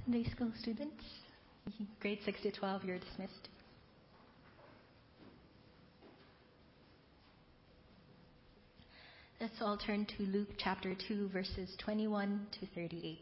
Sunday school students, grade 6 to 12, you're dismissed. Let's all turn to Luke chapter 2, verses 21 to 38.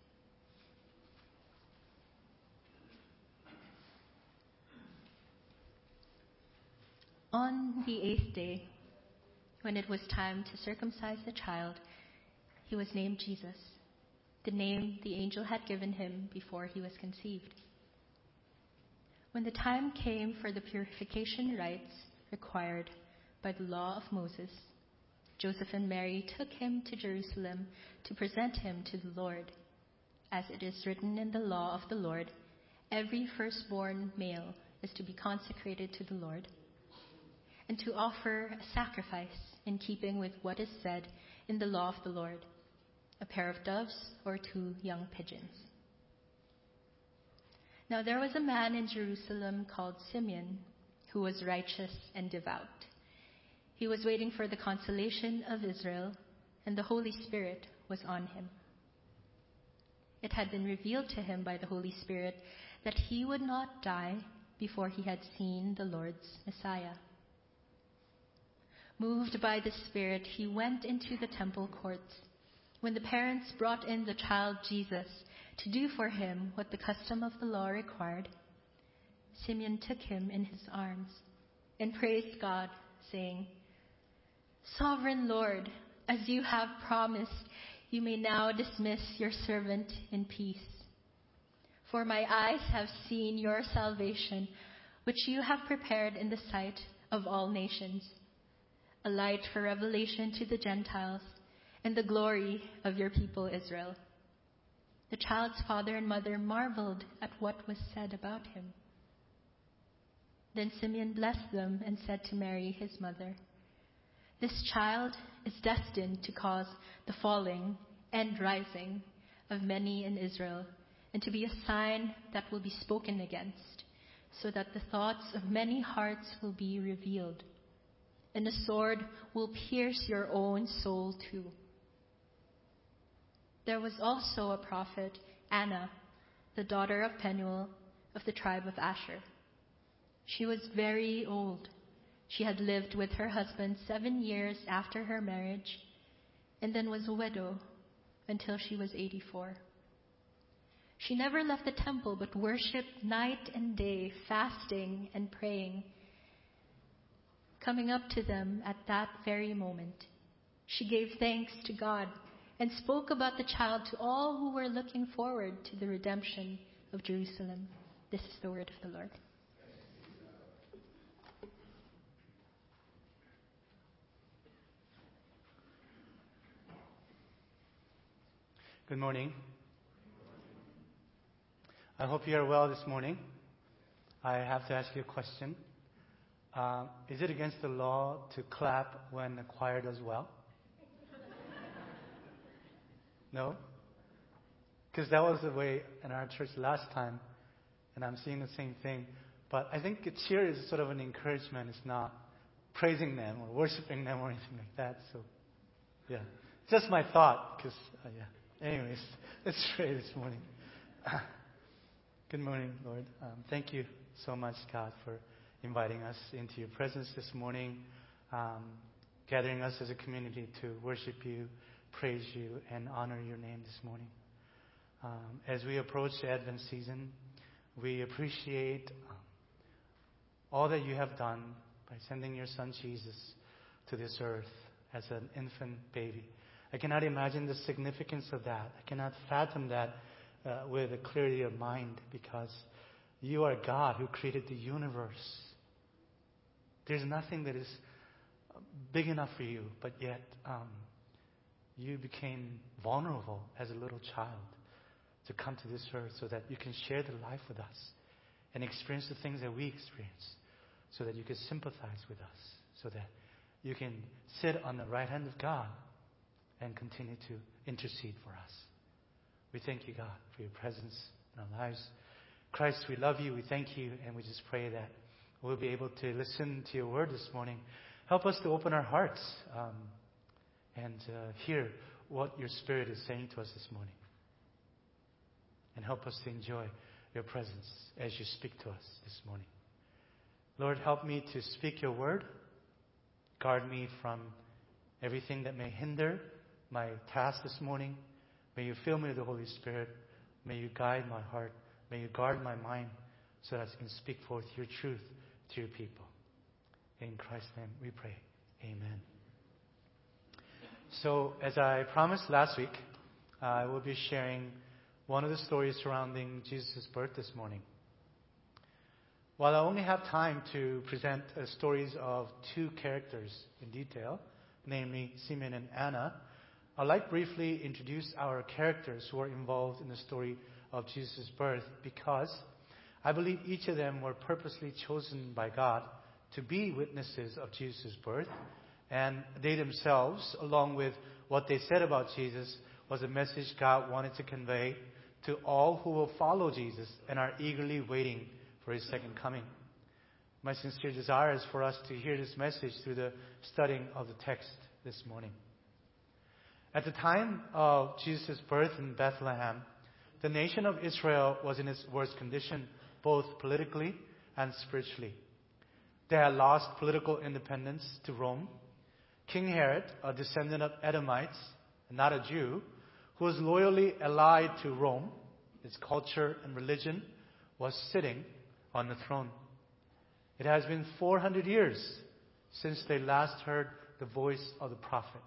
On the 8th day, when it was time to circumcise the child, he was named Jesus, the name the angel had given him before he was conceived. When the time came for the purification rites required by the law of Moses, Joseph and Mary took him to Jerusalem to present him to the Lord. As it is written in the law of the Lord, every firstborn male is to be consecrated to the Lord, and to offer a sacrifice in keeping with what is said in the law of the Lord, a pair of doves or 2 young pigeons. Now there was a man in Jerusalem called Simeon, who was righteous and devout. He was waiting for the consolation of Israel, and the Holy Spirit was on him. It had been revealed to him by the Holy Spirit that he would not die before he had seen the Lord's Messiah. Moved by the Spirit, he went into the temple courts. When the parents brought in the child Jesus to do for him what the custom of the law required, Simeon took him in his arms and praised God, saying, "Sovereign Lord, as you have promised, you may now dismiss your servant in peace. For my eyes have seen your salvation, which you have prepared in the sight of all nations, a light for revelation to the Gentiles and the glory of your people Israel." The child's father and mother marveled at what was said about him. Then Simeon blessed them and said to Mary, his mother, "This child is destined to cause the falling and rising of many in Israel, and to be a sign that will be spoken against, so that the thoughts of many hearts will be revealed. And the sword will pierce your own soul too." There was also a prophet, Anna, the daughter of Penuel of the tribe of Asher. She was very old. She had lived with her husband 7 years after her marriage, and then was a widow until she was 84. She never left the temple but worshipped night and day, fasting and praying. Coming up to them at that very moment, she gave thanks to God and spoke about the child to all who were looking forward to the redemption of Jerusalem. This is the word of the Lord. Good morning. I hope you are well this morning. I have to ask you a question. Is it against the law to clap when the choir does well? No? Because that was the way in our church last time, and I'm seeing the same thing. But I think a cheer is sort of an encouragement. It's not praising them or worshiping them or anything like that. So, yeah. Just my thought, because, Anyways, let's pray this morning. Good morning, Lord. Thank you so much, God, for inviting us into your presence this morning, gathering us as a community to worship you, praise you, and honor your name this morning. As we approach the Advent season, we appreciate all that you have done by sending your son Jesus to this earth as an infant baby. I cannot imagine the significance of that. I cannot fathom that with a clarity of mind, because you are God who created the universe. There's nothing that is big enough for you, but yet you became vulnerable as a little child to come to this earth so that you can share the life with us and experience the things that we experience, so that you can sympathize with us, so that you can sit on the right hand of God and continue to intercede for us. We thank you, God, for your presence in our lives. Christ, we love you, we thank you, and we just pray that we'll be able to listen to your word this morning. Help us to open our hearts and hear what your Spirit is saying to us this morning. and help us to enjoy your presence as you speak to us this morning. Lord, help me to speak your word. Guard me from everything that may hinder my task this morning. May you fill me with the Holy Spirit. May you guide my heart. May you guard my mind so that I can speak forth your truth to your people. In Christ's name we pray. Amen. So, as I promised last week, I will be sharing one of the stories surrounding Jesus' birth this morning. While I only have time to present stories of two characters in detail, namely Simeon and Anna, I'd like to briefly introduce our characters who are involved in the story of Jesus' birth, because I believe each of them were purposely chosen by God to be witnesses of Jesus' birth, and they themselves, along with what they said about Jesus, was a message God wanted to convey to all who will follow Jesus and are eagerly waiting for his second coming. My sincere desire is for us to hear this message through the studying of the text this morning. At the time of Jesus' birth in Bethlehem, the nation of Israel was in its worst condition, both politically and spiritually. They had lost political independence to Rome. King Herod, a descendant of Edomites, not a Jew, who was loyally allied to Rome, its culture and religion, was sitting on the throne. It has been 400 years since they last heard the voice of the prophet.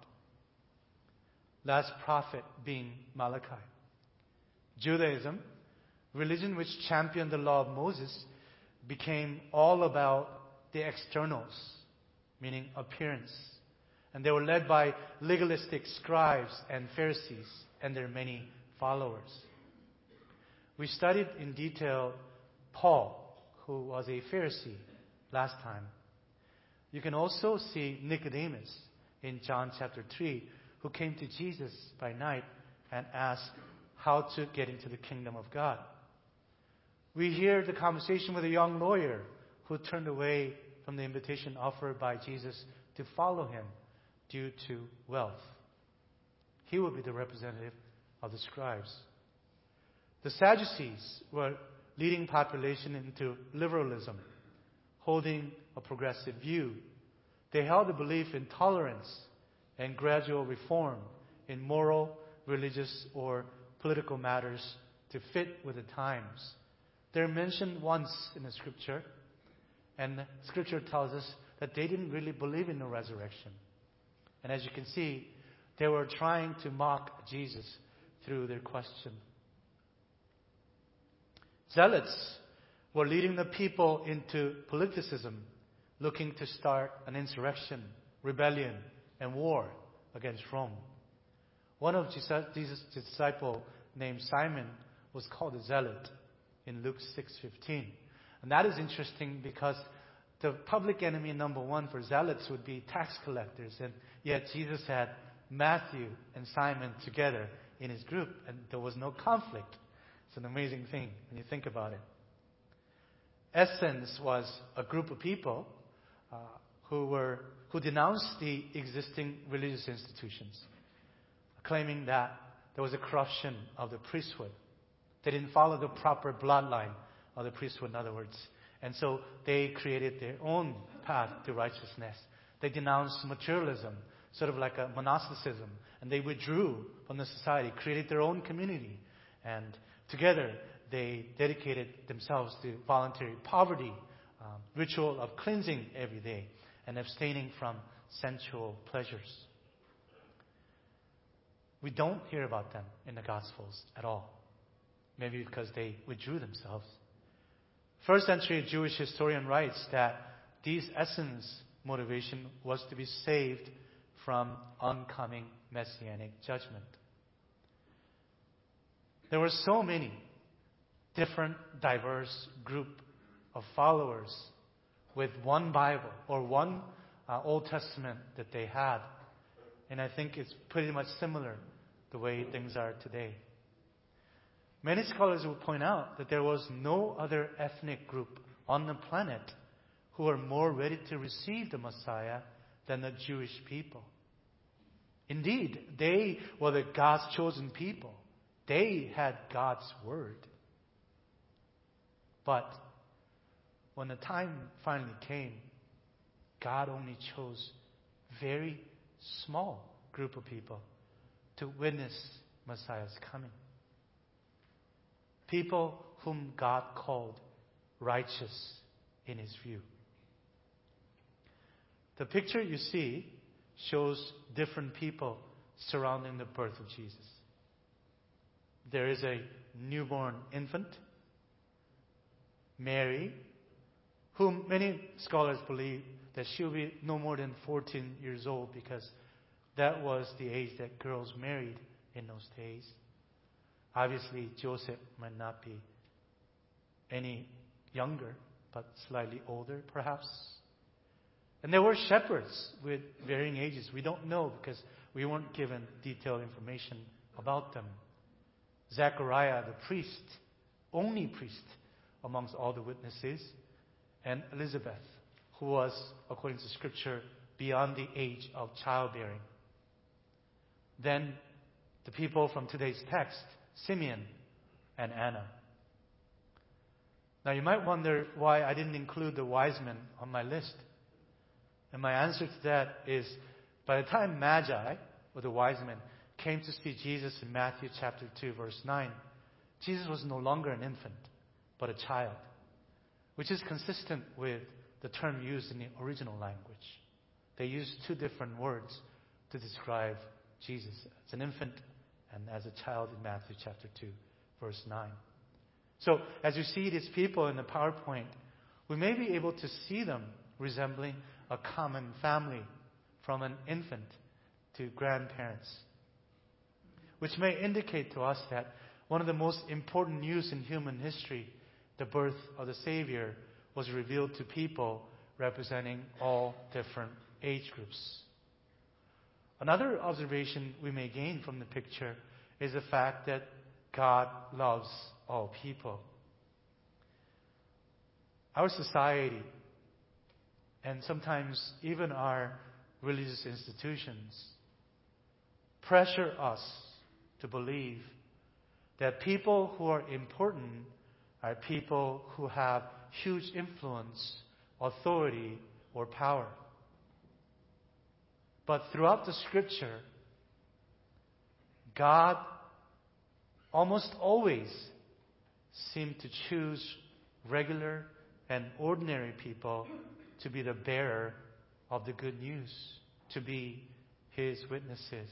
Last prophet being Malachi. Judaism, religion which championed the law of Moses, became all about the externals, meaning appearance. And they were led by legalistic scribes and Pharisees and their many followers. We studied in detail Paul, who was a Pharisee, last time. You can also see Nicodemus in John chapter 3, who came to Jesus by night and asked how to get into the kingdom of God. We hear the conversation with a young lawyer who turned away from the invitation offered by Jesus to follow him due to wealth. He will be the representative of the scribes. The Sadducees were leading population into liberalism, holding a progressive view. They held a belief in tolerance and gradual reform in moral, religious, or political matters to fit with the times. They're mentioned once in the scripture, and the scripture tells us that they didn't really believe in the resurrection. And as you can see, they were trying to mock Jesus through their question. Zealots were leading the people into politicism, looking to start an insurrection, rebellion, and war against Rome. One of Jesus' disciples, named Simon, was called a zealot in Luke 6:15. And that is interesting because the public enemy number one for zealots would be tax collectors. And yet Jesus had Matthew and Simon together in his group, and there was no conflict. It's an amazing thing when you think about it. Essence was a group of people who denounced the existing religious institutions, claiming that there was a corruption of the priesthood. They didn't follow the proper bloodline of the priesthood, in other words. And so they created their own path to righteousness. They denounced materialism, sort of like a monasticism, and they withdrew from the society, created their own community, and together they dedicated themselves to voluntary poverty, ritual of cleansing every day, and abstaining from sensual pleasures. We don't hear about them in the Gospels at all. Maybe because they withdrew themselves. First century Jewish historian writes that these essence motivation was to be saved from oncoming messianic judgment. There were so many different, diverse group of followers with one Bible or one Old Testament that they had. And I think it's pretty much similar the way things are today. Many scholars will point out that there was no other ethnic group on the planet who were more ready to receive the Messiah than the Jewish people. Indeed, they were the God's chosen people, They had God's word. But when the time finally came, God only chose very small group of people to witness Messiah's coming. People whom God called righteous in His view. The picture you see shows different people surrounding the birth of Jesus. There is a newborn infant, Mary, whom many scholars believe that she'll be no more than 14 years old because that was the age that girls married in those days. Obviously, Joseph might not be any younger, but slightly older, perhaps. And there were shepherds with varying ages. We don't know because we weren't given detailed information about them. Zechariah, the priest, only priest amongst all the witnesses, and Elizabeth, who was, according to Scripture, beyond the age of childbearing. Then the people from today's text, Simeon and Anna. Now you might wonder why I didn't include the wise men on my list. And my answer to that is, by the time Magi, or the wise men, came to see Jesus in Matthew chapter 2, verse 9, Jesus was no longer an infant, but a child, which is consistent with the term used in the original language. They used two different words to describe Jesus, as an infant and as a child in Matthew chapter 2, verse 9. So, as you see these people in the PowerPoint, we may be able to see them resembling a common family, from an infant to grandparents, which may indicate to us that one of the most important news in human history, the birth of the Savior, was revealed to people representing all different age groups. Another observation we may gain from the picture is the fact that God loves all people. Our society, and sometimes even our religious institutions, pressure us to believe that people who are important are people who have huge influence, authority, or power. But throughout the Scripture, God almost always seemed to choose regular and ordinary people to be the bearer of the good news, to be His witnesses.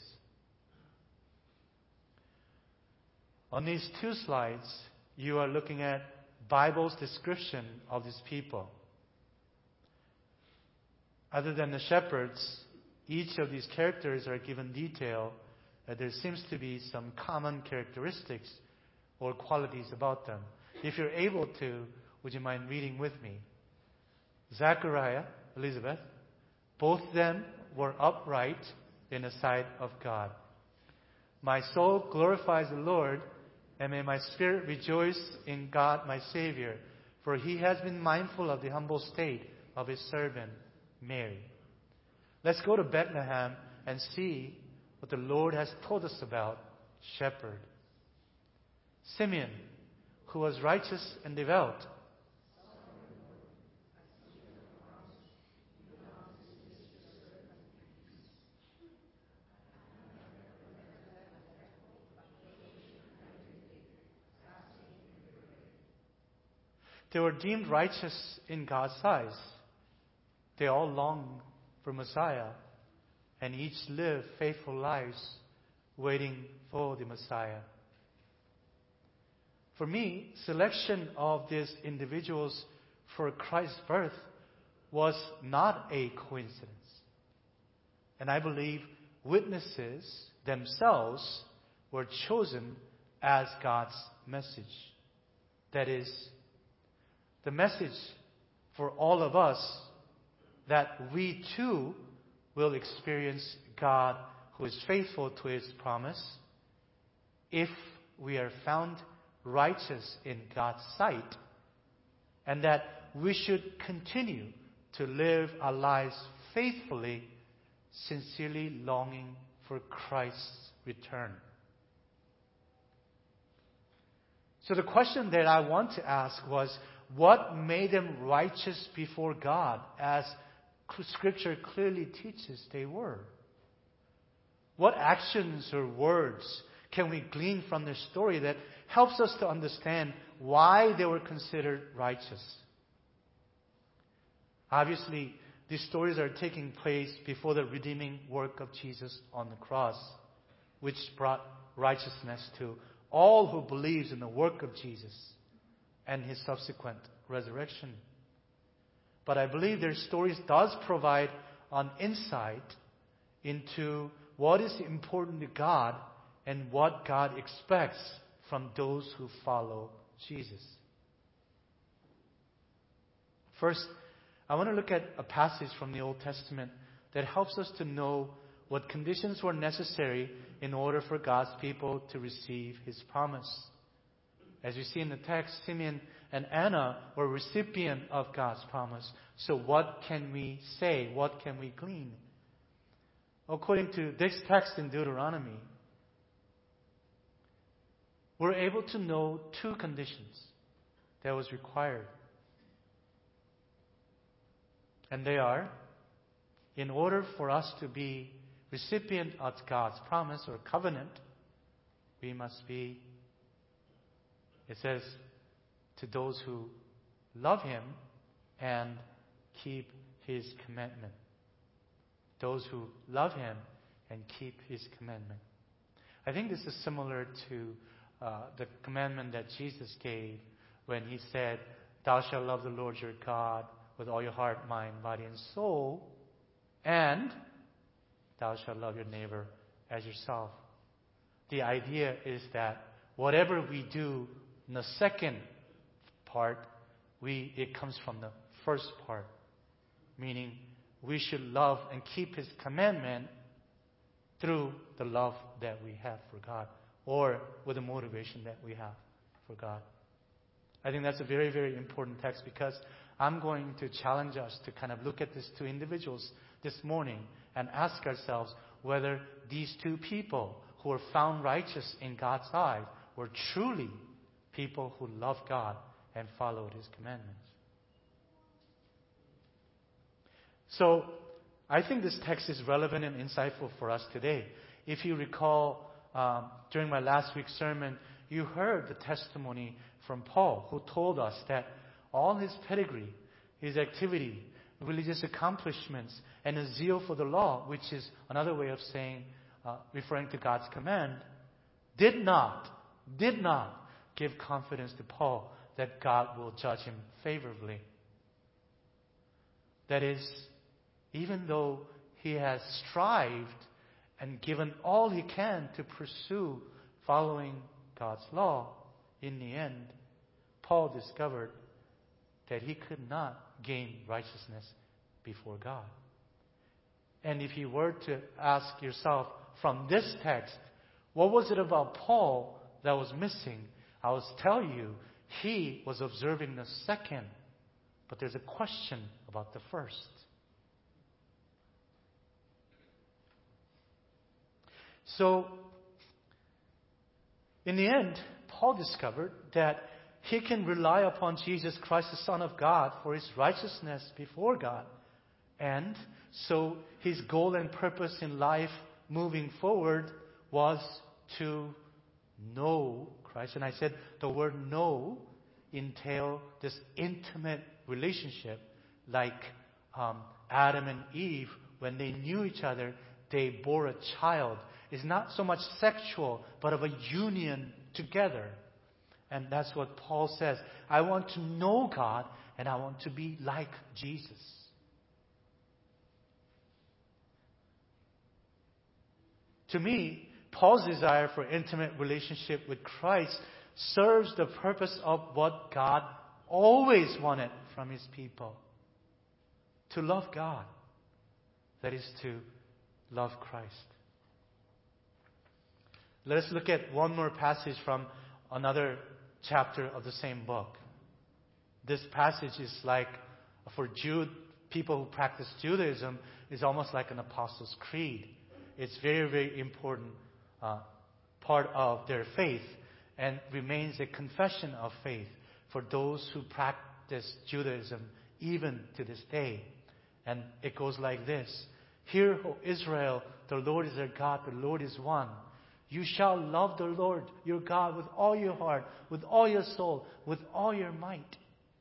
On these two slides, you are looking at Bible's description of these people. Other than the shepherds, each of these characters are given detail that there seems to be some common characteristics or qualities about them. If you're able to, would you mind reading with me? Zechariah, Elizabeth, both them were upright in the sight of God. My soul glorifies the Lord, and may my spirit rejoice in God my Savior, for He has been mindful of the humble state of His servant Mary. Let's go to Bethlehem and see what the Lord has told us about shepherd. Simeon, who was righteous and devout. They were deemed righteous in God's eyes. They all longed for Messiah, and each lived faithful lives waiting for the Messiah. For me, selection of these individuals for Christ's birth was not a coincidence. And I believe witnesses themselves were chosen as God's message. That is, the message for all of us that we too will experience God who is faithful to His promise if we are found righteous in God's sight, and that we should continue to live our lives faithfully, sincerely longing for Christ's return. So the question that I want to ask was, what made them righteous before God, as Scripture clearly teaches they were? What actions or words can we glean from their story that helps us to understand why they were considered righteous? Obviously, these stories are taking place before the redeeming work of Jesus on the cross, which brought righteousness to all who believes in the work of Jesus and His subsequent resurrection. But I believe their stories does provide an insight into what is important to God and what God expects from those who follow Jesus. First, I want to look at a passage from the Old Testament that helps us to know what conditions were necessary in order for God's people to receive His promise. As you see in the text, Simeon and Anna were recipient of God's promise. So what can we say? What can we glean? According to this text in Deuteronomy, we're able to know two conditions that was required. And they are, in order for us to be recipient of God's promise or covenant, we must be, it says, to those who love Him and keep His commandment. Those who love Him and keep His commandment. I think this is similar to the commandment that Jesus gave when He said, "Thou shalt love the Lord your God with all your heart, mind, body, and soul, and thou shalt love your neighbor as yourself." The idea is that whatever we do in the second part, it comes from the first part. Meaning, we should love and keep His commandment through the love that we have for God, or with the motivation that we have for God. I think that's a very, very important text, because I'm going to challenge us to kind of look at these two individuals this morning and ask ourselves whether these two people who were found righteous in God's eyes were truly people who loved God and followed His commandments. So, I think this text is relevant and insightful for us today. If you recall, during my last week's sermon, you heard the testimony from Paul, who told us that all his pedigree, his activity, religious accomplishments, and a zeal for the law, which is another way of saying, referring to God's command, did not give confidence to Paul that God will judge him favorably. That is, even though he has strived and given all he can to pursue following God's law, in the end, Paul discovered that he could not gain righteousness before God. And if you were to ask yourself from this text, what was it about Paul that was missing? I will tell you, he was observing the second, but there's a question about the first. So, in the end, Paul discovered that he can rely upon Jesus Christ, the Son of God, for his righteousness before God. And so his goal and purpose in life moving forward was to know Christ. And I said the word know entail this intimate relationship, like Adam and Eve, when they knew each other, they bore a child. It's not so much sexual, but of a union together. And that's what Paul says. I want to know God, and I want to be like Jesus. To me, Paul's desire for intimate relationship with Christ serves the purpose of what God always wanted from His people. To love God. That is to love Christ. Let us look at one more passage from another chapter of the same book. This passage is like, for people who practice Judaism, is almost like an Apostles' Creed. It's very, very important part of their faith. and remains a confession of faith for those who practice Judaism even to this day. And it goes like this. Hear, O Israel, the Lord is our God, the Lord is one. You shall love the Lord your God with all your heart, with all your soul, with all your might.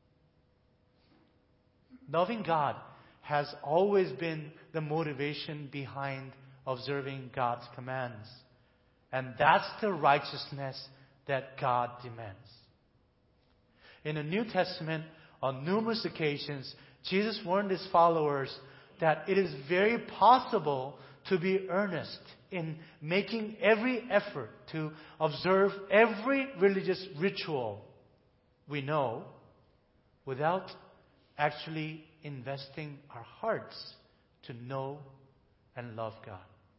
Loving God has always been the motivation behind observing God's commands. And that's the righteousness that God demands. In the New Testament, on numerous occasions, Jesus warned his followers that it is very possible to be earnest in making every effort to observe every religious ritual we know without actually investing our hearts to know and love God.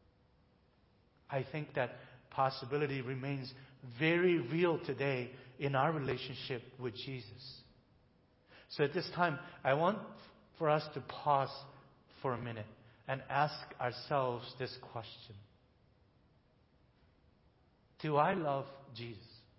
I think that possibility remains very real today in our relationship with Jesus. So at this time, I want for us to pause for a minute and ask ourselves this question. Do I love Jesus?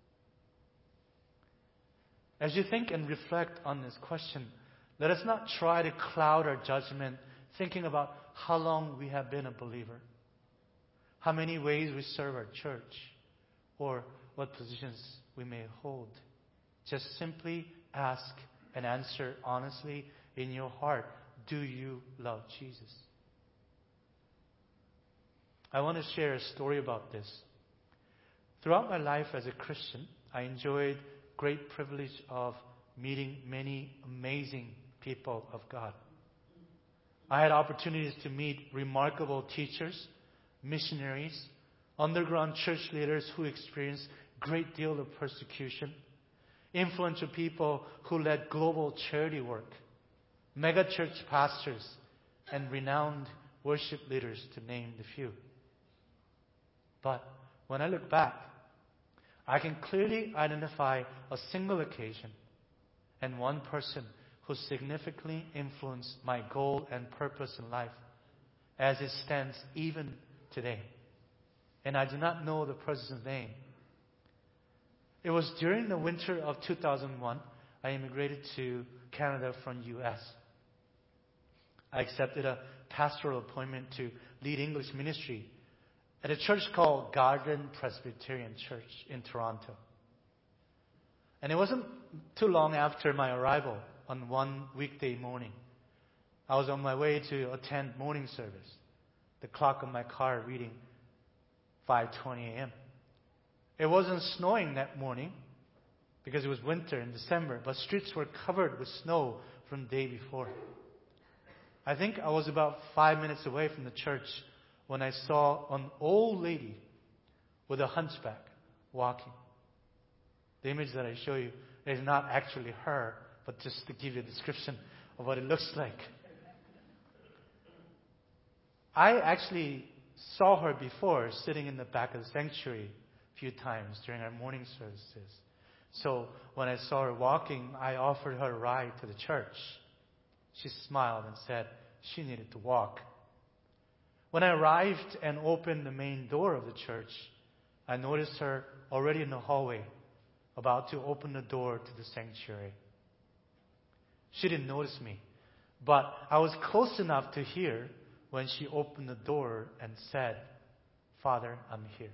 As you think and reflect on this question, let us not try to cloud our judgment thinking about how long we have been a believer, how many ways we serve our church, or what positions we may hold. Just simply ask and answer honestly in your heart, do you love Jesus? I want to share a story about this. Throughout my life as a Christian, I enjoyed great privilege of meeting many amazing people of God. I had opportunities to meet remarkable teachers, missionaries, underground church leaders who experienced a great deal of persecution, influential people who led global charity work, mega church pastors, and renowned worship leaders, to name the few. But when I look back, I can clearly identify a single occasion and one person who significantly influenced my goal and purpose in life as it stands even today. And I do not know the person's name. It was during the winter of 2001, I immigrated to Canada from U.S. I accepted a pastoral appointment to lead English ministry at a church called Garden Presbyterian Church in Toronto. And it wasn't too long after my arrival on one weekday morning. I was on my way to attend morning service. The clock on my car reading 5:20 a.m. It wasn't snowing that morning because it was winter in December, but streets were covered with snow from the day before. I think I was about 5 minutes away from the church when I saw an old lady with a hunchback walking. The image that I show you is not actually her, but just to give you a description of what it looks like. I actually saw her before sitting in the back of the sanctuary a few times during our morning services. So when I saw her walking, I offered her a ride to the church. She smiled and said she needed to walk. When I arrived and opened the main door of the church, I noticed her already in the hallway, about to open the door to the sanctuary. She didn't notice me, but I was close enough to hear when she opened the door and said, "Father, I'm here."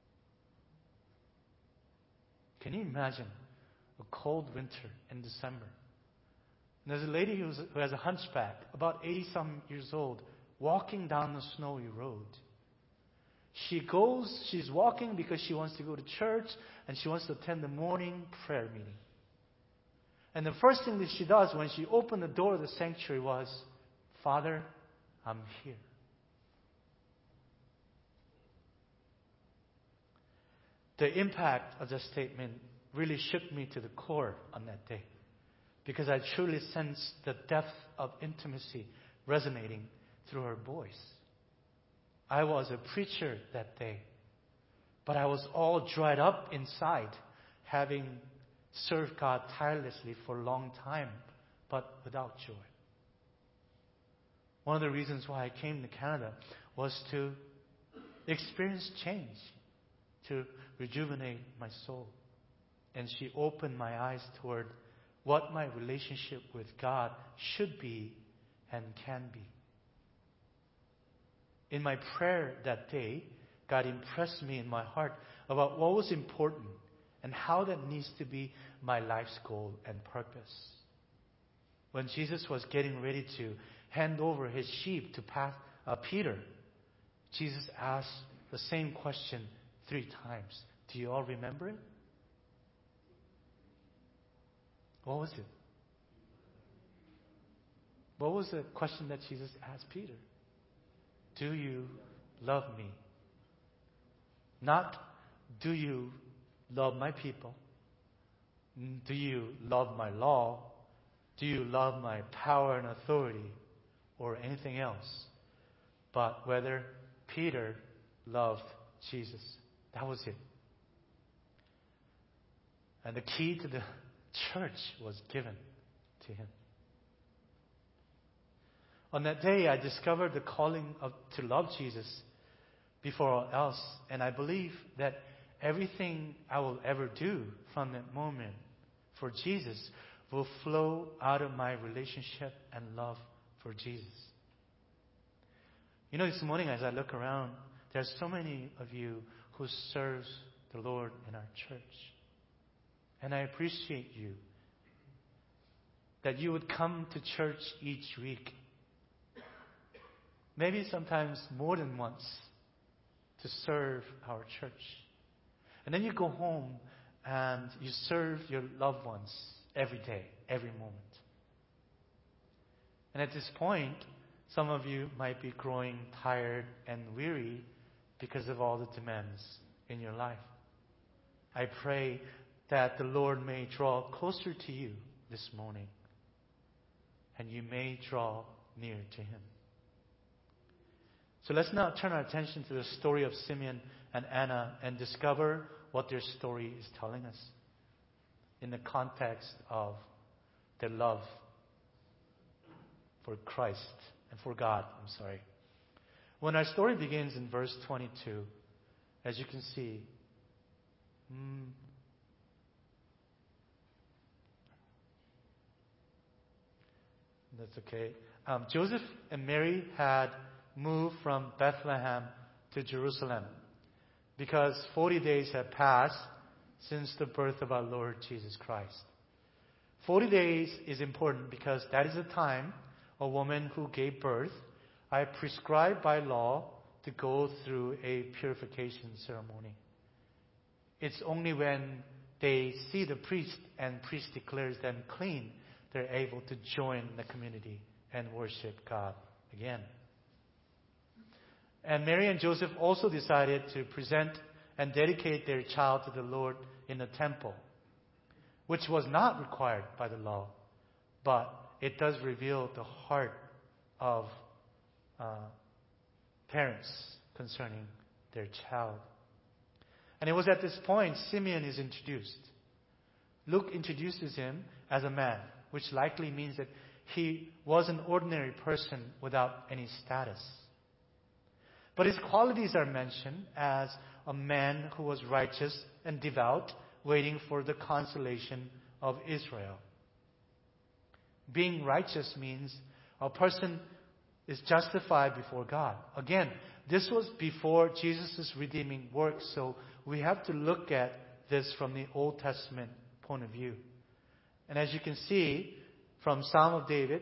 Can you imagine a cold winter in December? And there's a lady who has a hunchback, about 80-some years old, walking down the snowy road. She's walking because she wants to go to church and she wants to attend the morning prayer meeting. And the first thing that she does when she opened the door of the sanctuary was, "Father, I'm here." The impact of that statement really shook me to the core on that day, because I truly sensed the depth of intimacy resonating through her voice. I was a preacher that day, but I was all dried up inside, having served God tirelessly for a long time, but without joy. One of the reasons why I came to Canada was to experience change, to rejuvenate my soul. and she opened my eyes toward what my relationship with God should be and can be. In my prayer that day, God impressed me in my heart about what was important and how that needs to be my life's goal and purpose. When Jesus was getting ready to hand over his sheep to Peter, Jesus asked the same question 3 times. Do you all remember it? What was it? What was the question that Jesus asked Peter? Do you love me? Not, do you love my people? Do you love my law? Do you love my power and authority? Or anything else? But whether Peter loved Jesus. That was it. And the key to the church was given to him. On that day, I discovered the calling to love Jesus before all else. And I believe that everything I will ever do from that moment for Jesus will flow out of my relationship and love for Jesus. You know, this morning as I look around, there's so many of you who serves the Lord in our church. And I appreciate you that you would come to church each week. Maybe sometimes more than once to serve our church. And then you go home and you serve your loved ones every day, every moment. And at this point, some of you might be growing tired and weary because of all the demands in your life. I pray that the Lord may draw closer to you this morning, and you may draw near to him. So let's now turn our attention to the story of Simeon and Anna and discover what their story is telling us in the context of their love for Christ and for God. When our story begins in verse 22, as you can see, that's okay. Joseph and Mary had moved from Bethlehem to Jerusalem because 40 days had passed since the birth of our Lord Jesus Christ. 40 days is important because that is the time a woman who gave birth are prescribed by law to go through a purification ceremony. It's only when they see the priest and priest declares them clean, they're able to join the community and worship God again. And Mary and Joseph also decided to present and dedicate their child to the Lord in the temple, which was not required by the law, but it does reveal the heart of parents concerning their child. And it was at this point Simeon is introduced. Luke introduces him as a man, which likely means that he was an ordinary person without any status. But his qualities are mentioned as a man who was righteous and devout, waiting for the consolation of Israel. Being righteous means a person is justified before God. Again, this was before Jesus' redeeming work, so we have to look at this from the Old Testament point of view. And as you can see from Psalm of David,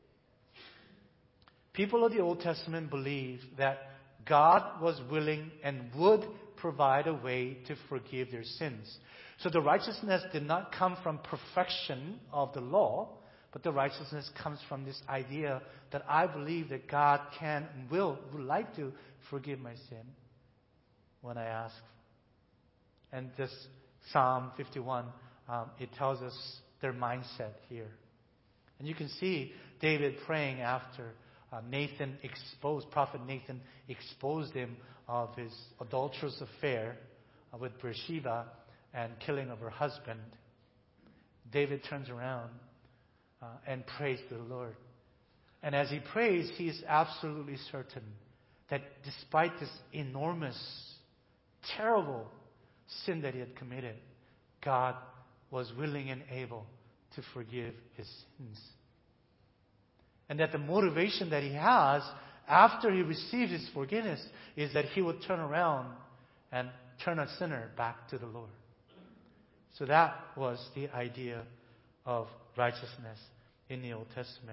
people of the Old Testament believed that God was willing and would provide a way to forgive their sins. So the righteousness did not come from perfection of the law, but the righteousness comes from this idea that I believe that God can and would like to forgive my sin when I ask. And this Psalm 51, it tells us their mindset here. And you can see David praying after Prophet Nathan exposed him of his adulterous affair with Bathsheba and killing of her husband. David turns around and prays to the Lord. And as he prays, he is absolutely certain that despite this enormous, terrible sin that he had committed, God was willing and able to forgive his sins. And that the motivation that he has after he receives his forgiveness is that he would turn around and turn a sinner back to the Lord. So that was the idea of righteousness in the Old Testament.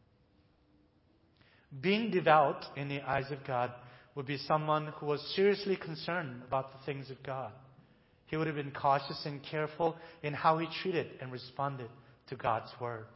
Being devout in the eyes of God would be someone who was seriously concerned about the things of God. He would have been cautious and careful in how he treated and responded to God's Word.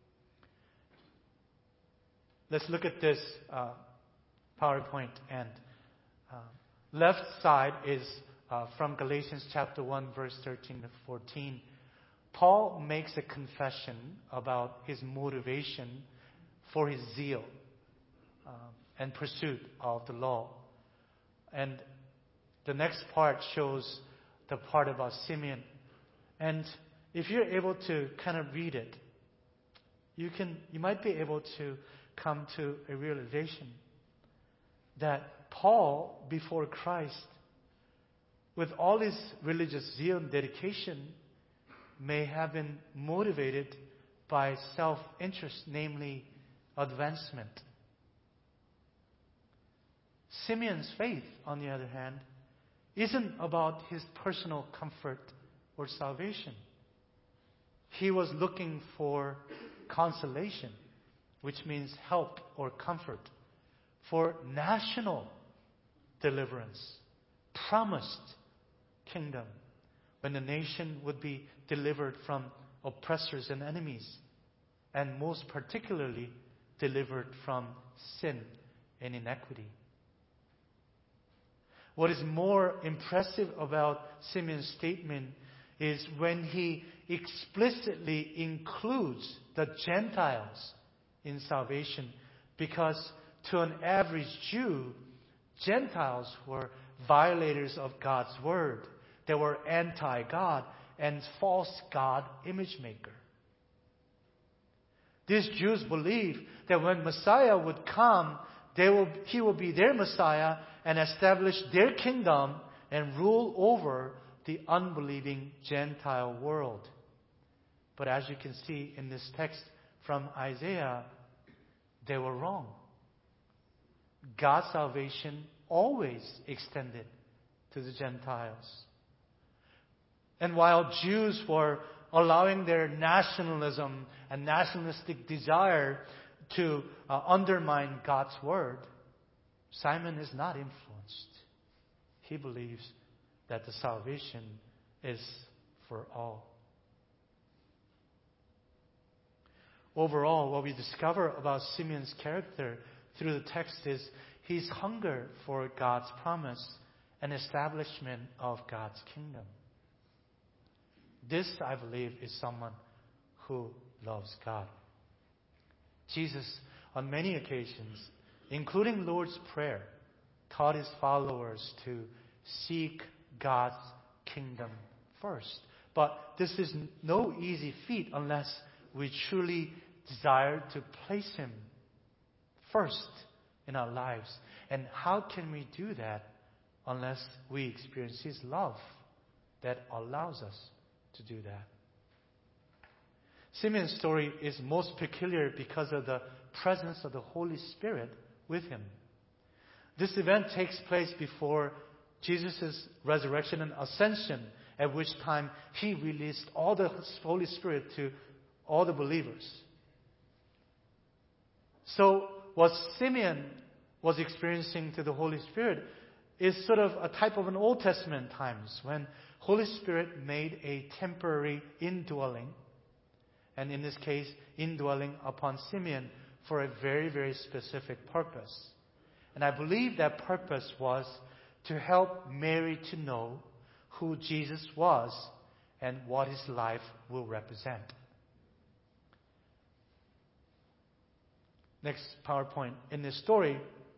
Let's look at this PowerPoint. And left side is from Galatians chapter 1, verse 13 to 14. Paul makes a confession about his motivation for his zeal and pursuit of the law. And the next part shows the part about Simeon. And if you're able to kind of read it, you might be able to come to a realization that Paul, before Christ, with all his religious zeal and dedication, may have been motivated by self-interest, namely advancement. Simeon's faith, on the other hand, isn't about his personal comfort or salvation. He was looking for consolation, which means help or comfort, for national deliverance, promised kingdom, when the nation would be delivered from oppressors and enemies, and most particularly delivered from sin and inequity. What is more impressive about Simeon's statement is when he explicitly includes the Gentiles in salvation, because to an average Jew, Gentiles were violators of God's Word. They were anti-God and false God image maker. These Jews believed that when Messiah would come, he will be their Messiah and establish their kingdom and rule over the unbelieving Gentile world. But as you can see in this text from Isaiah, they were wrong. God's salvation always extended to the Gentiles. And while Jews were allowing their nationalism and nationalistic desire to undermine God's Word, Simon is not influenced. He believes that the salvation is for all. Overall, what we discover about Simeon's character through the text is his hunger for God's promise and establishment of God's kingdom. This, I believe, is someone who loves God. Jesus, on many occasions, including Lord's Prayer, taught his followers to seek God's kingdom first. But this is no easy feat unless we truly desire to place him first in our lives. And how can we do that unless we experience his love that allows us to do that? Simeon's story is most peculiar because of the presence of the Holy Spirit with him. This event takes place before Jesus' resurrection and ascension, at which time he released all the Holy Spirit to all the believers. So what Simeon was experiencing to the Holy Spirit is sort of a type of an Old Testament times when Holy Spirit made a temporary indwelling, and in this case, indwelling upon Simeon for a very, very specific purpose. And I believe that purpose was to help Mary to know who Jesus was and what his life will represent. Next PowerPoint. In this story,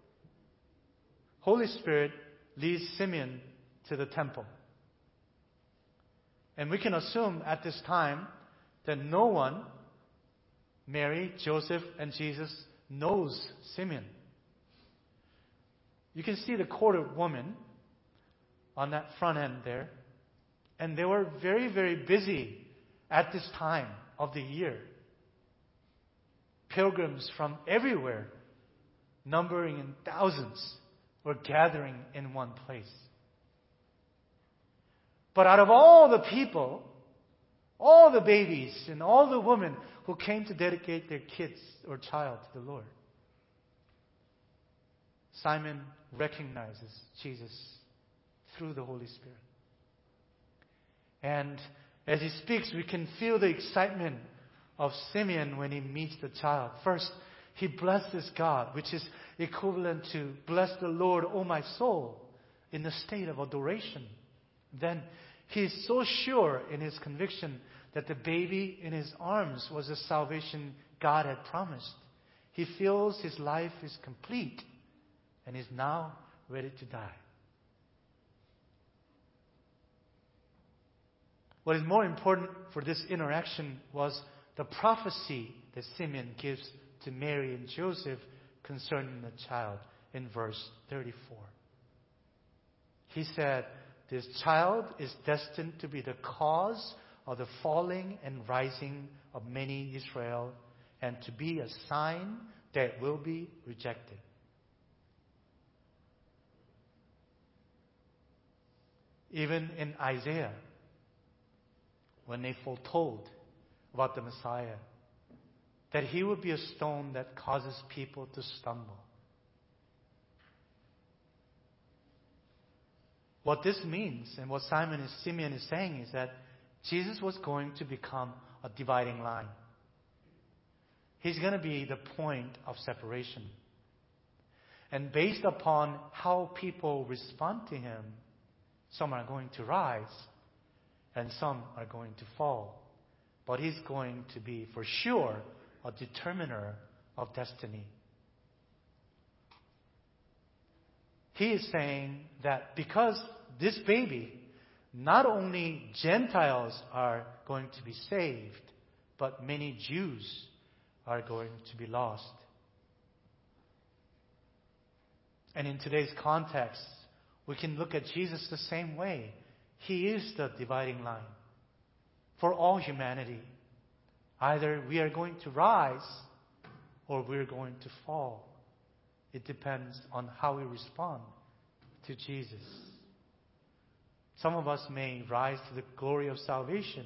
Holy Spirit leads Simeon to the temple. And we can assume at this time that no one, Mary, Joseph, and Jesus, knows Simeon. You can see the court woman on that front end there. And they were very, very busy at this time of the year. Pilgrims from everywhere, numbering in thousands, were gathering in one place. But out of all the people, all the babies and all the women who came to dedicate their kids or child to the Lord, Simon recognizes Jesus through the Holy Spirit. And as he speaks, we can feel the excitement of Simeon when he meets the child. First, he blesses God, which is equivalent to bless the Lord, O my soul, in the state of adoration. Then he is so sure in his conviction that the baby in his arms was the salvation God had promised. He feels his life is complete and is now ready to die. What is more important for this interaction was the prophecy that Simeon gives to Mary and Joseph concerning the child in verse 34. He said, "This child is destined to be the cause of the falling and rising of many Israel, and to be a sign that will be rejected." Even in Isaiah, when they foretold about the Messiah, that he would be a stone that causes people to stumble. What this means, and what Simeon is saying, is that Jesus was going to become a dividing line. He's going to be the point of separation. And based upon how people respond to him, some are going to rise, and some are going to fall. But he's going to be, for sure, a determiner of destiny. He is saying that because this baby, not only Gentiles are going to be saved, but many Jews are going to be lost. And in today's context, we can look at Jesus the same way. He is the dividing line for all humanity. Either we are going to rise or we're going to fall. It depends on how we respond to Jesus. Some of us may rise to the glory of salvation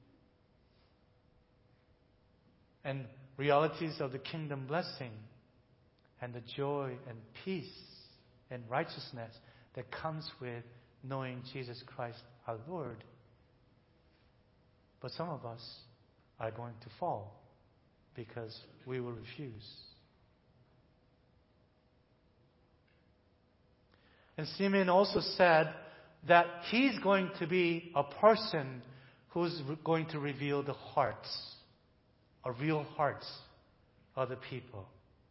and realities of the kingdom blessing and the joy and peace and righteousness that comes with knowing Jesus Christ our Lord. But some of us are going to fall because we will refuse. And Simeon also said that he's going to be a person who's going to reveal the hearts, or real hearts of the people.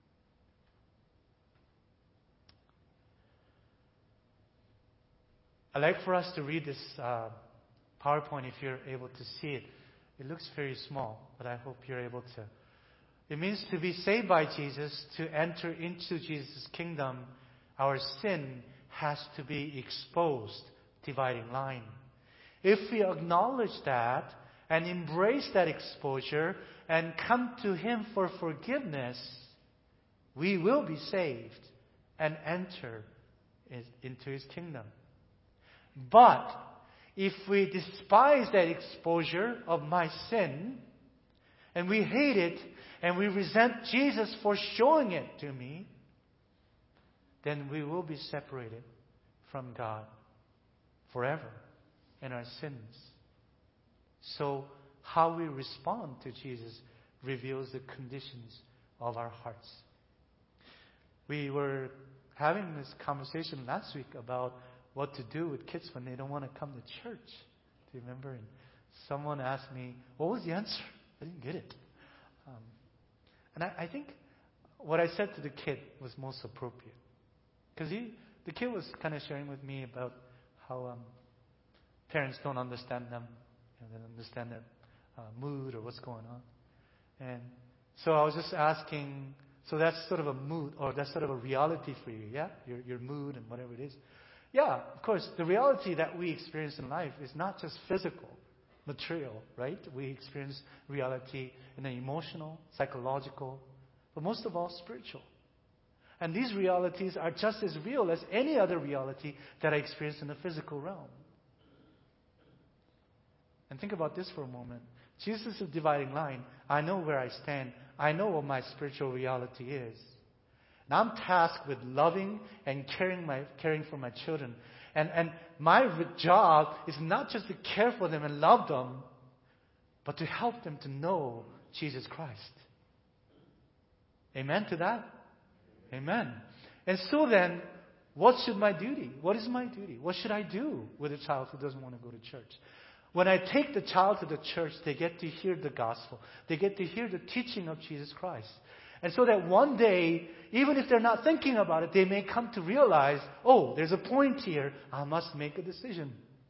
I'd like for us to read this PowerPoint if you're able to see it. It looks very small, but I hope you're able to. It means to be saved by Jesus, to enter into Jesus' kingdom, our sin has to be exposed, dividing line. If we acknowledge that and embrace that exposure and come to Him for forgiveness, we will be saved and enter into His kingdom. But if we despise that exposure of my sin, and we hate it, and we resent Jesus for showing it to me, then we will be separated from God forever in our sins. So how we respond to Jesus reveals the conditions of our hearts. We were having this conversation last week about what to do with kids when they don't want to come to church. Do you remember? And someone asked me, what was the answer? I didn't get it. And I think what I said to the kid was most appropriate. Because the kid was kind of sharing with me about how parents don't understand them. They don't understand their mood or what's going on. And so I was just asking, so that's sort of a mood, or that's sort of a reality for you, yeah? Your mood and whatever it is. Yeah, of course, the reality that we experience in life is not just physical. material, right? We experience reality in an emotional, psychological, but most of all spiritual. And these realities are just as real as any other reality that I experience in the physical realm. And think about this for a moment. Jesus is a dividing line. I know where I stand. I know what my spiritual reality is. And I'm tasked with loving and caring for my children. And my job is not just to care for them and love them, but to help them to know Jesus Christ. Amen to that? Amen. And so then, what should my duty? What is my duty? What should I do with a child who doesn't want to go to church? When I take the child to the church, they get to hear the gospel. They get to hear the teaching of Jesus Christ. And so that one day, even if they're not thinking about it, they may come to realize, oh, there's a point here. I must make a decision.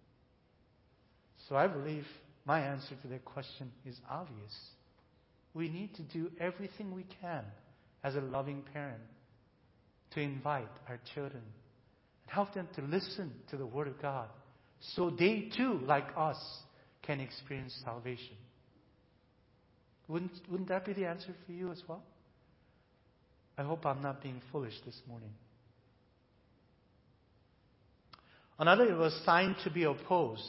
So I believe my answer to that question is obvious. We need to do everything we can as a loving parent to invite our children and help them to listen to the Word of God so they too, like us, can experience salvation. Wouldn't that be the answer for you as well? I hope I'm not being foolish this morning. Another was signed to be opposed.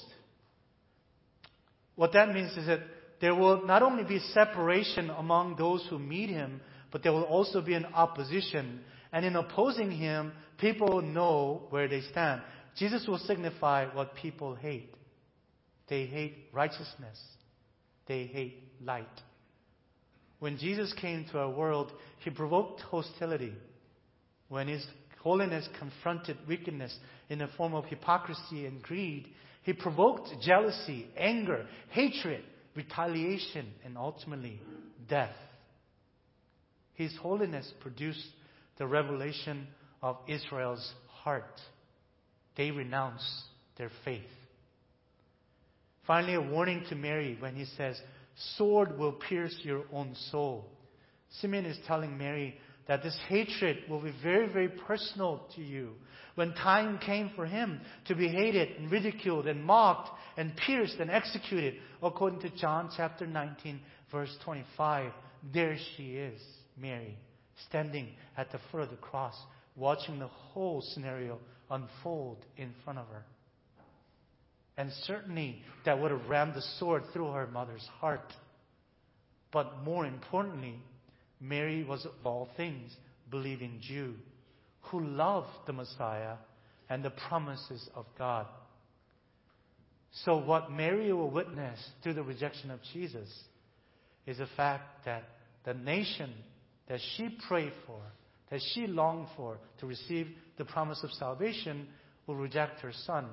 What that means is that there will not only be separation among those who meet Him, but there will also be an opposition. And in opposing Him, people know where they stand. Jesus will signify what people hate. They hate righteousness. They hate light. When Jesus came to our world, He provoked hostility. When His holiness confronted wickedness in the form of hypocrisy and greed, He provoked jealousy, anger, hatred, retaliation, and ultimately death. His holiness produced the revelation of Israel's heart. They renounce their faith. Finally, a warning to Mary when He says, sword will pierce your own soul. Simeon is telling Mary that this hatred will be very, very personal to you. When time came for Him to be hated and ridiculed and mocked and pierced and executed, according to John chapter 19, verse 25, there she is, Mary, standing at the foot of the cross, watching the whole scenario unfold in front of her. And certainly that would have rammed the sword through her mother's heart. But more importantly, Mary was of all things believing Jew who loved the Messiah and the promises of God. So what Mary will witness through the rejection of Jesus is the fact that the nation that she prayed for, that she longed for to receive the promise of salvation, will reject her son.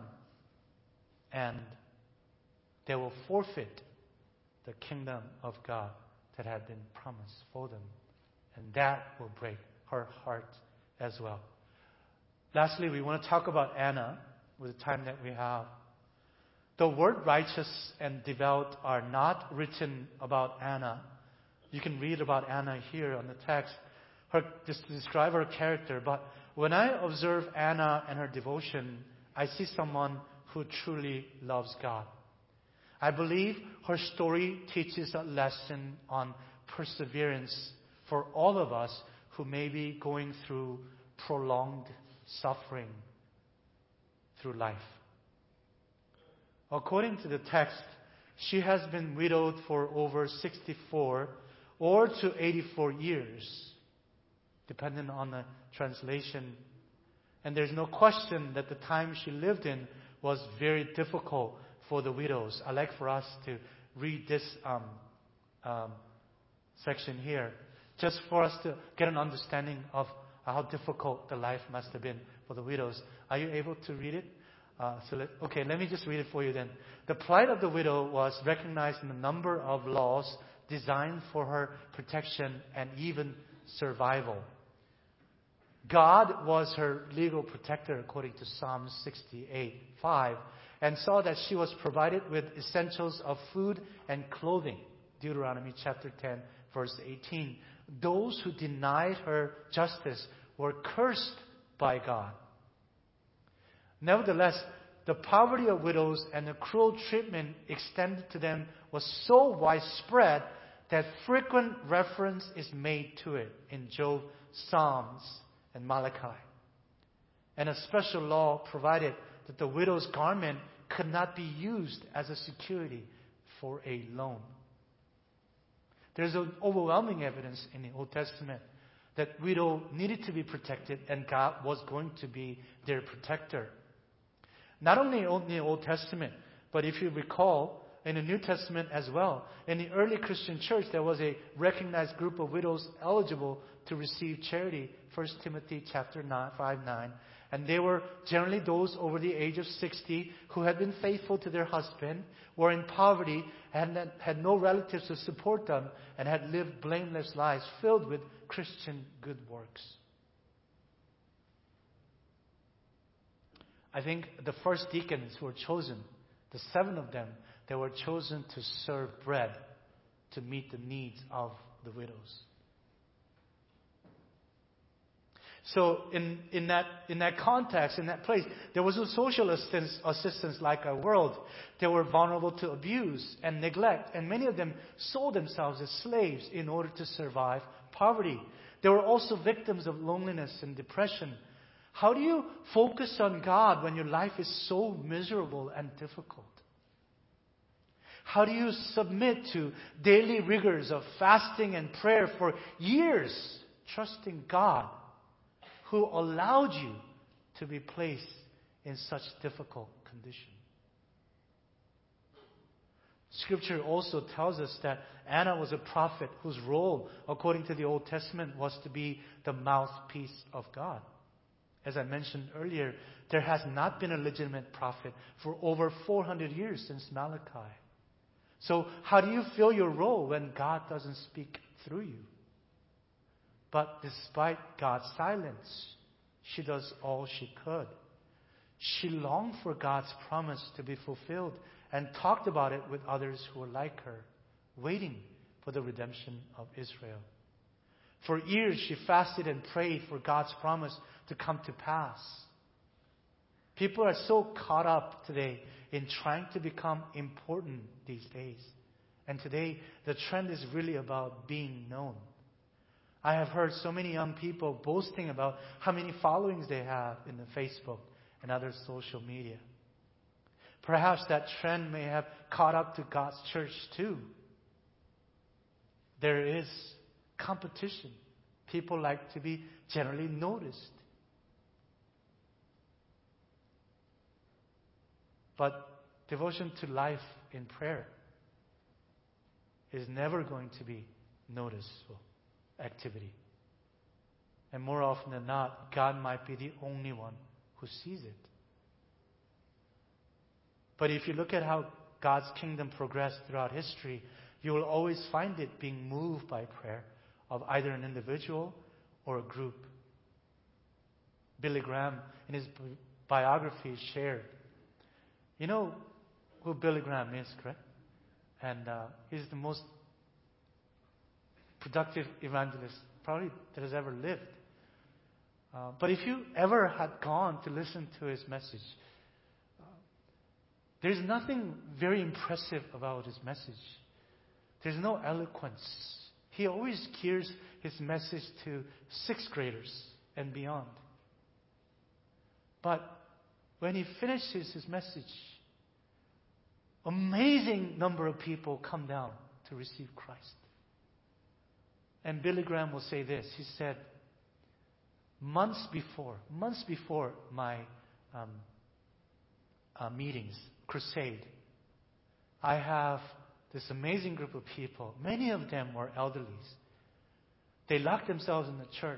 And they will forfeit the kingdom of God that had been promised for them. And that will break her heart as well. Lastly, we want to talk about Anna with the time that we have. The word righteous and devout are not written about Anna. You can read about Anna here on the text, just to describe her character. But when I observe Anna and her devotion, I see someone who truly loves God. I believe her story teaches a lesson on perseverance for all of us who may be going through prolonged suffering through life. According to the text, she has been widowed for over 64 or to 84 years, depending on the translation. And there's no question that the time she lived in was very difficult for the widows. I'd like for us to read this section here, just for us to get an understanding of how difficult the life must have been for the widows. Are you able to read it? Let me just read it for you then. The plight of the widow was recognized in a number of laws designed for her protection and even survival. God was her legal protector, according to Psalm 68:5, and saw that she was provided with essentials of food and clothing. Deuteronomy chapter 10, verse 18. Those who denied her justice were cursed by God. Nevertheless, the poverty of widows and the cruel treatment extended to them was so widespread that frequent reference is made to it in Job, Psalms, and Malachi. And a special law provided that the widow's garment could not be used as a security for a loan. There's overwhelming evidence in the Old Testament that widow needed to be protected, and God was going to be their protector. Not only in the Old Testament, but if you recall, in the New Testament as well. In the early Christian church, there was a recognized group of widows eligible to receive charity, 1 Timothy chapter 5:9. And they were generally those over the age of 60 who had been faithful to their husband, were in poverty, and had no relatives to support them, and had lived blameless lives filled with Christian good works. I think the first deacons who were chosen, the 7 of them, they were chosen to serve bread to meet the needs of the widows. So in that context, in that place, there was no social assistance like our world. They were vulnerable to abuse and neglect, and many of them sold themselves as slaves in order to survive poverty. They were also victims of loneliness and depression. How do you focus on God when your life is so miserable and difficult? How do you submit to daily rigors of fasting and prayer for years, trusting God who allowed you to be placed in such difficult condition? Scripture also tells us that Anna was a prophet whose role, according to the Old Testament, was to be the mouthpiece of God. As I mentioned earlier, there has not been a legitimate prophet for over 400 years since Malachi. So how do you fill your role when God doesn't speak through you? But despite God's silence, she does all she could. She longed for God's promise to be fulfilled and talked about it with others who were like her, waiting for the redemption of Israel. For years, she fasted and prayed for God's promise to come to pass. People are so caught up today in trying to become important these days. And today, the trend is really about being known. I have heard so many young people boasting about how many followings they have in the Facebook and other social media. Perhaps that trend may have caught up to God's church too. There is competition. People like to be generally noticed. But devotion to life in prayer is never going to be noticeable activity. And more often than not, God might be the only one who sees it. But if you look at how God's kingdom progressed throughout history, you will always find it being moved by prayer of either an individual or a group. Billy Graham, in his biography, shared, you know who Billy Graham is, correct? And he's the most productive evangelist probably that has ever lived. But if you ever had gone to listen to his message, there's nothing very impressive about his message. There's no eloquence. He always gears his message to 6th graders and beyond. But when he finishes his message, amazing number of people come down to receive Christ. And Billy Graham will say this. He said, months before my meetings, crusade, I have this amazing group of people. Many of them were elderlies. They locked themselves in the church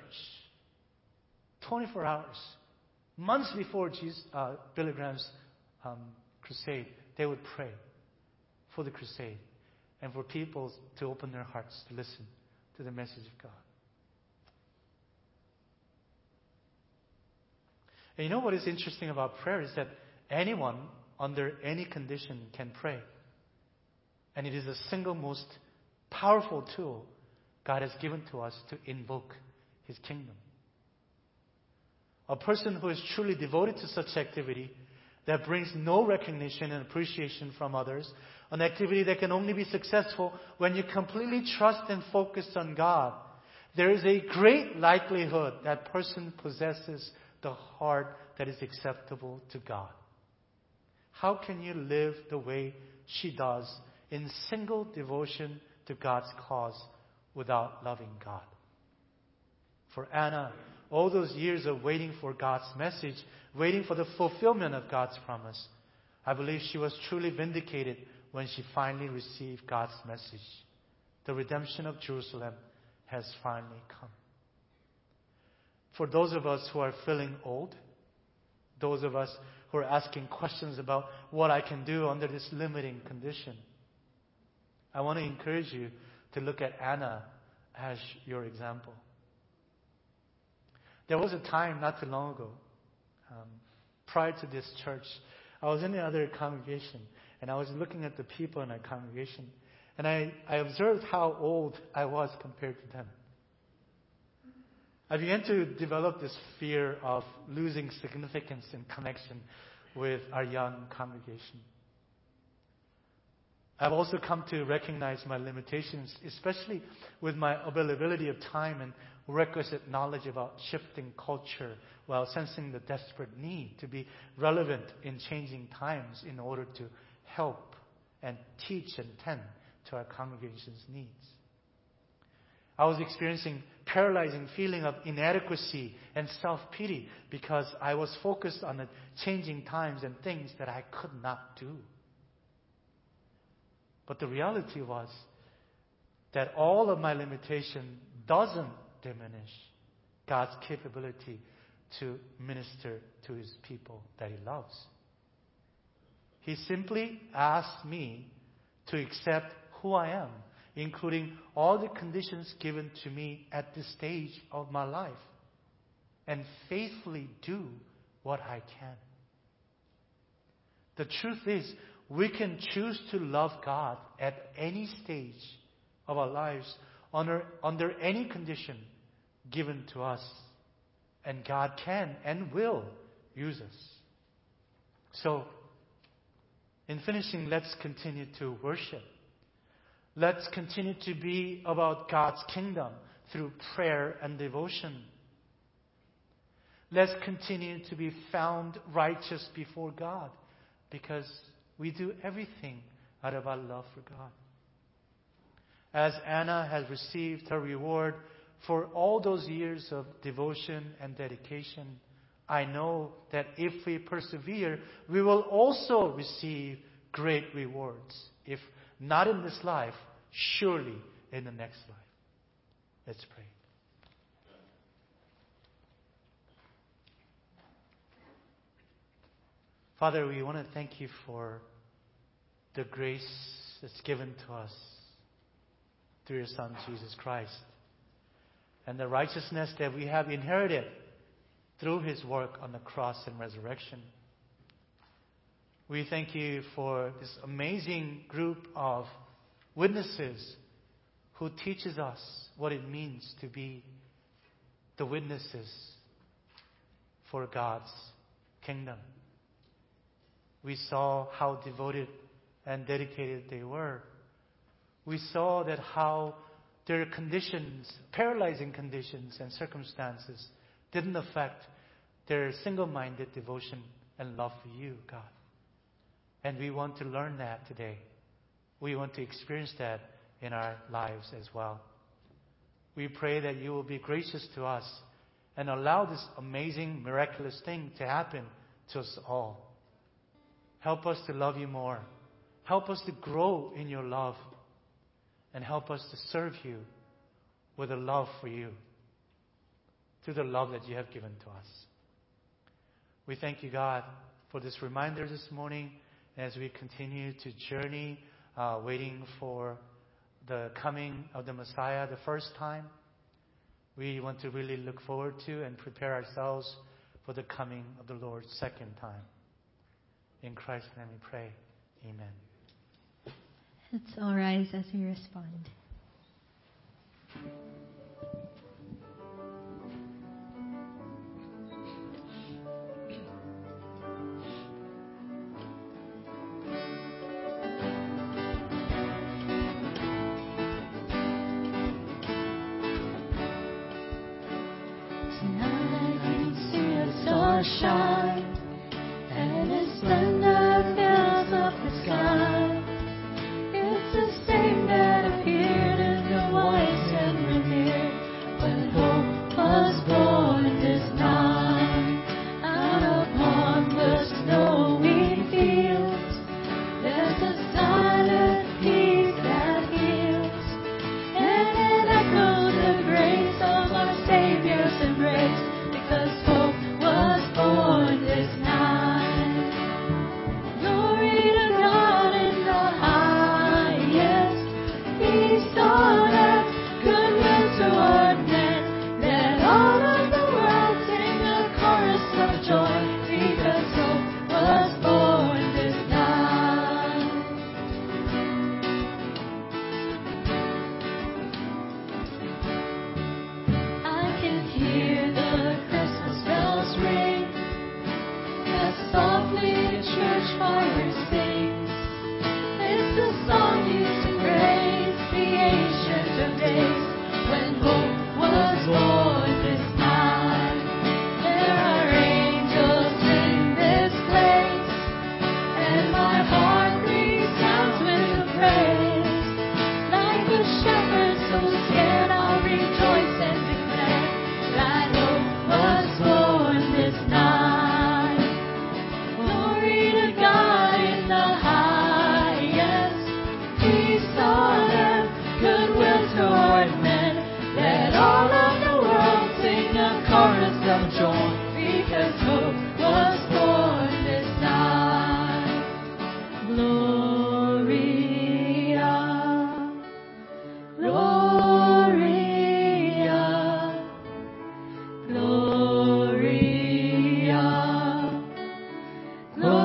24 hours. Months before Billy Graham's crusade, they would pray for the crusade and for people to open their hearts to listen to the message of God. And you know what is interesting about prayer is that anyone under any condition can pray. And it is the single most powerful tool God has given to us to invoke His kingdom. A person who is truly devoted to such activity that brings no recognition and appreciation from others, an activity that can only be successful when you completely trust and focus on God, there is a great likelihood that person possesses the heart that is acceptable to God. How can you live the way she does in single devotion to God's cause without loving God? For Anna, all those years of waiting for God's message, waiting for the fulfillment of God's promise, I believe she was truly vindicated when she finally received God's message. The redemption of Jerusalem has finally come. For those of us who are feeling old, those of us who are asking questions about what I can do under this limiting condition, I want to encourage you to look at Anna as your example. There was a time not too long ago, prior to this church, I was in another congregation, and I was looking at the people in our congregation, and I observed how old I was compared to them. I began to develop this fear of losing significance and connection with our young congregation. I've also come to recognize my limitations, especially with my availability of time and requisite knowledge about shifting culture, while sensing the desperate need to be relevant in changing times in order to help and teach and tend to our congregation's needs. I was experiencing paralyzing feeling of inadequacy and self-pity because I was focused on the changing times and things that I could not do. But the reality was that all of my limitation doesn't diminish God's capability to minister to His people that He loves. He simply asked me to accept who I am, including all the conditions given to me at this stage of my life, and faithfully do what I can. The truth is, we can choose to love God at any stage of our lives, under any condition given to us, and God can and will use us. So, in finishing, let's continue to worship. Let's continue to be about God's kingdom through prayer and devotion. Let's continue to be found righteous before God, because we do everything out of our love for God. As Anna has received her reward for all those years of devotion and dedication, I know that if we persevere, we will also receive great rewards. If not in this life, surely in the next life. Let's pray. Father, we want to thank You for the grace that's given to us through Your Son, Jesus Christ, and the righteousness that we have inherited through His work on the cross and resurrection. We thank You for this amazing group of witnesses who teaches us what it means to be the witnesses for God's kingdom. We saw how devoted and dedicated they were. We saw that how their conditions, paralyzing conditions and circumstances, didn't affect their single-minded devotion and love for You, God. And we want to learn that today. We want to experience that in our lives as well. We pray that You will be gracious to us and allow this amazing, miraculous thing to happen to us all. Help us to love You more. Help us to grow in Your love. And help us to serve You with a love for You, through the love that You have given to us. We thank You, God, for this reminder this morning as we continue to journey, waiting for the coming of the Messiah the first time. We want to really look forward to and prepare ourselves for the coming of the Lord second time. In Christ's name we pray. Amen. Let's all rise as we respond. Tonight I can see a star shine, and its splendor fills up the sky. It's the same that appeared in the wise and revered when hope was born this night. Out upon the snowy fields, there's a silent peace that heals, and it echoes the grace of our Savior's embrace, because hope was born this night. Glory to God in the highest, peace on earth, goodwill toward men. Let all of the world sing a chorus of joy, because hope was born this night. I can hear the Christmas bells ring as softly the church choir sings. It's the song used to praise the Ancient of Days when hope was born this night. There are angels in this place, and my heart resounds with the praise. Like a shepherd so scared, I'll rejoice and declare that hope was born this night. Glory to God in the highest, peace on earth, goodwill toward men. Let all of the world sing a chorus of joy, because hope was born this night. Gloria, Gloria, Gloria, Gloria, Gloria,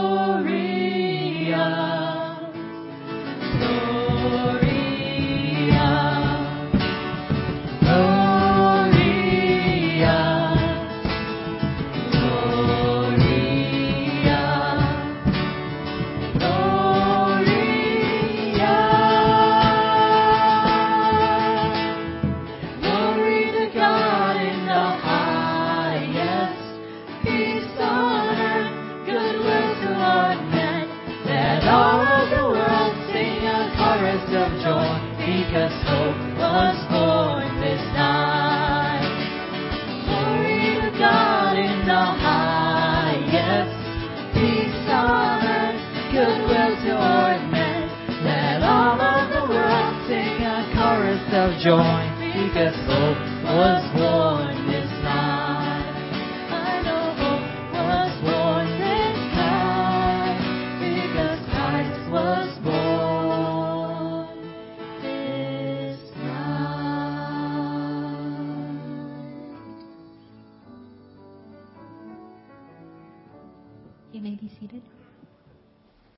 Glory to God in the highest, peace on earth, goodwill toward men. Let all of the world sing a chorus of joy, because hope was born this night. Glory to God in the highest, peace on earth, goodwill toward men. Let all of the world sing a chorus of joy, because hope was born this night. I know hope was born this night, because Christ was born this night. You may be seated.